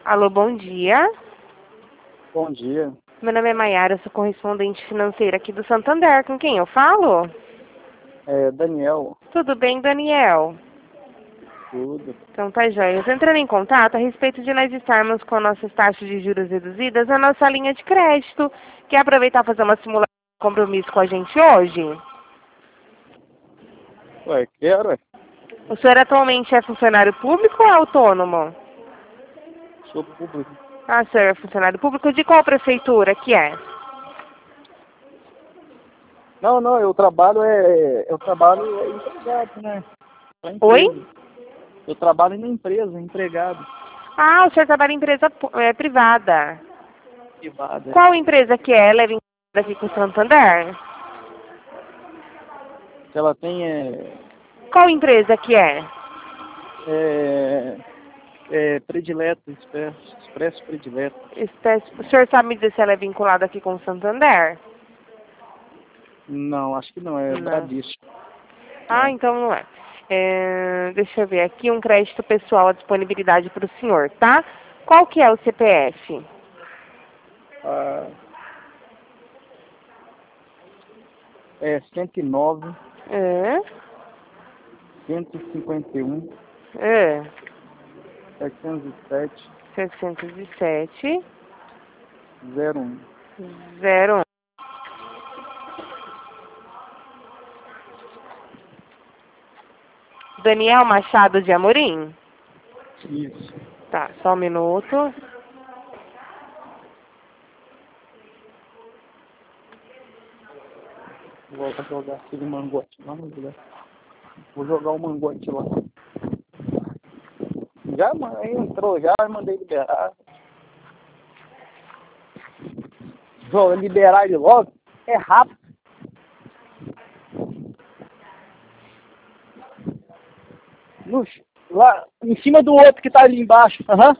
Alô, bom dia. Bom dia. Meu nome é Maiara, eu sou correspondente financeira aqui do Santander. Com quem eu falo? É Daniel. Tudo bem, Daniel? Tudo. Então tá joia. Eu tô entrando em contato a respeito de nós estarmos com nossas taxas de juros reduzidas na nossa linha de crédito. Quer aproveitar e fazer uma simulação de compromisso com a gente hoje? Ué, quero, ué. O senhor atualmente é funcionário público ou é autônomo? Sou público. Ah, o senhor é funcionário público de qual prefeitura que é? Não, eu trabalho empregado, né? Pra Oi? empresa. Eu trabalho na empresa, empregado. Ah, o senhor trabalha em empresa privada. Privada. Qual empresa que é? Ela é vinculada aqui com o Santander? Ela tem Qual empresa que é? predileto, expresso predileto. O senhor sabe me dizer se ela é vinculada aqui com o Santander? Não, acho que não, é Não. Bradesco. Ah, então não é. Deixa eu ver aqui, um crédito pessoal à disponibilidade para o senhor, tá? Qual que é o CPF? É 109, É, 151, é, 707, 707, 01. 01. Daniel Machado de Amorim? Isso. Tá, só um minuto. Vou jogar aquele mangote lá no lugar. Vou jogar o mangote lá. Já entrou, já mandei liberar. Vou liberar ele logo. É rápido. Lá em cima do outro que tá ali embaixo. Aham.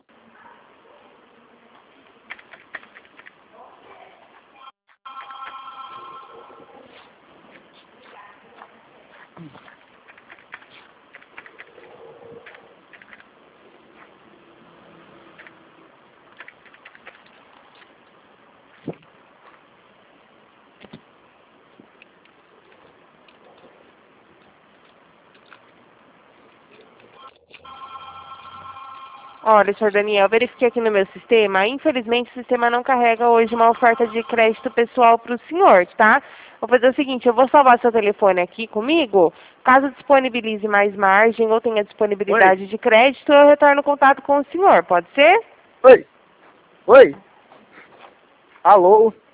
Olha, senhor Daniel, verifiquei aqui no meu sistema. Infelizmente, o sistema não carrega hoje uma oferta de crédito pessoal para o senhor, tá? Vou fazer o seguinte, eu vou salvar seu telefone aqui comigo. Caso disponibilize mais margem ou tenha disponibilidade de crédito, eu retorno contato com o senhor. Pode ser? Oi. Alô.